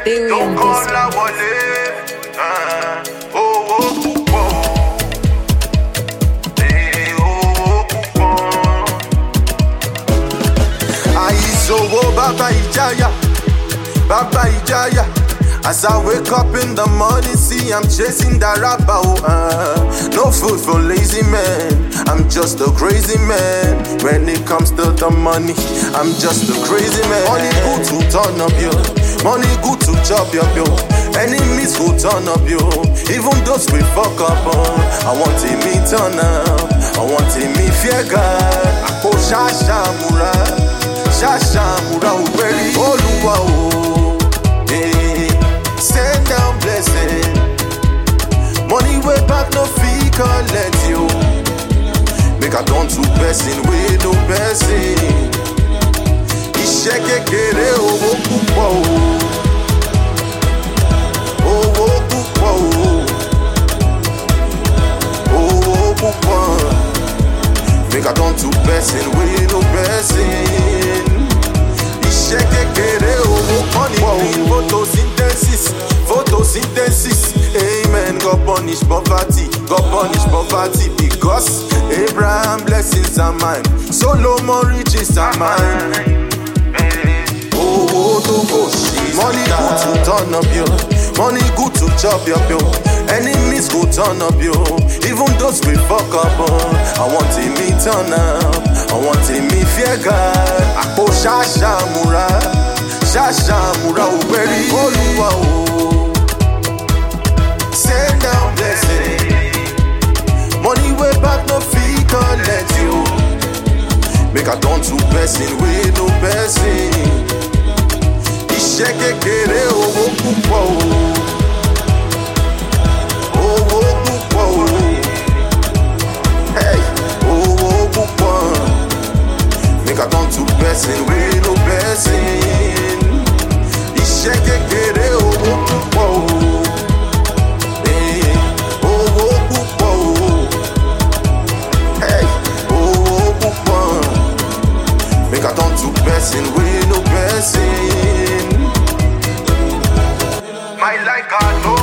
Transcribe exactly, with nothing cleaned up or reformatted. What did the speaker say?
Don't call la wale. Uh, oh, oh, oh, oh. Hey, oh, oh, oh. Aizowo Baba Ijaya, Baba Ijaya. As I wake up in the morning, see I'm chasing that rapper. Uh, no food for lazy man. I'm just a crazy man. When it comes to the money, I'm just a crazy man. Money good to turn up you. Money good to chop your bill. Enemies will turn up you. Even those we fuck up on. I want to me turn up. I want to me fear God. Oh Shasha Mura, Shasha Mura Uberi Oluwa oh. Hey. Send down blessing. Money way back no fee collect you. Make a turn to person with no person. Iṣẹ́ kékeré owó púpọ̀ o. Owó púpọ̀ o. Owó púpọ̀. Make a turn to person with no person. Iṣẹ́ kékeré owó púpọ̀ o. Photosynthesis, photosynthesis. Amen. God punish poverty, God punish poverty because Abraham blessings are mine, Solomon riches are mine. Oh, oh, to go see. Money good to turn up you, money good to chop your bill. Enemies go turn up you, even those we fuck up on. I want to me turn up, I want to me fear God. Oh, Shasha Mura, Shasha Mura Uberi Oluwa oh. Send down blessing. Money way back no fee collect you. Make a turn to person with no person. Iṣẹ́ kékeré owó púpọ̀ o. Owó púpọ̀ o. Hey, owó púpọ̀. Make a turn to person with no person. Iṣẹ́ kékeré owó púpọ̀ o. Make a turn to person with no person. My like God, no.